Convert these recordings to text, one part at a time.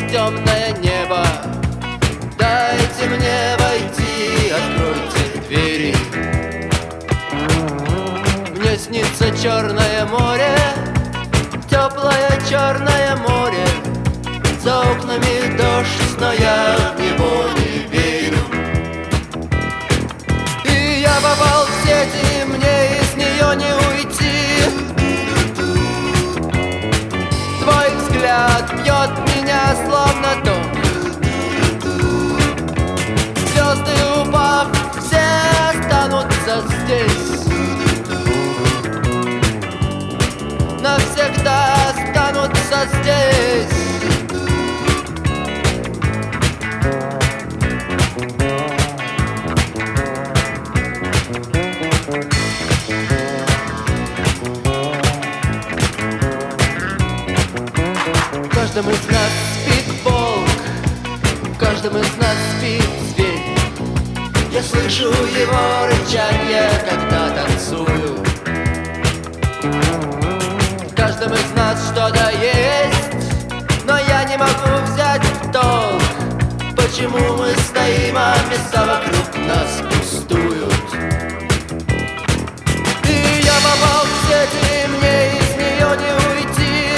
темное небо. Дайте мне войти, откройте двери. Мне снится черное море, теплое черное море. За окнами дождь, но я в него не верю. И я попал в сеть, и мне из нее не уйти. Твой взгляд бьет меня словно ток. Звезды упав, все останутся здесь. Навсегда останутся здесь. В каждом из нас спит волк, в каждом из нас спит зверь. Я слышу его рычанье, когда танцую. В каждом из нас что-то есть, но я не могу взять в толк. Почему мы стоим, а места вокруг нас пустуют? И я попал в сеть, и мне из нее не уйти.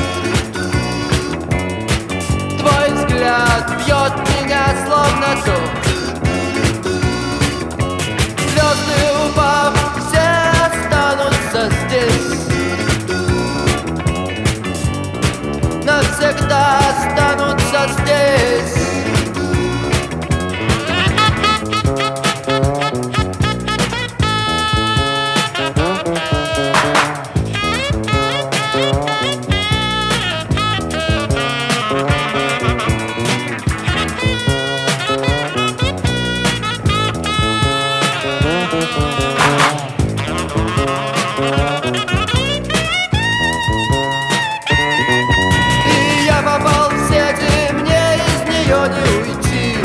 Твой взгляд бьет меня словно ток. Звезды упав, все останутся здесь. Навсегда останутся здесь. И я попал в сеть, и мне из нее не уйти.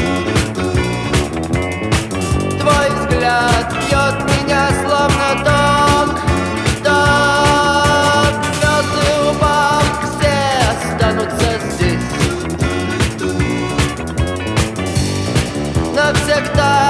Твой взгляд бьет меня словно ток. Ток. Звезды упав, все останутся здесь. Навсегда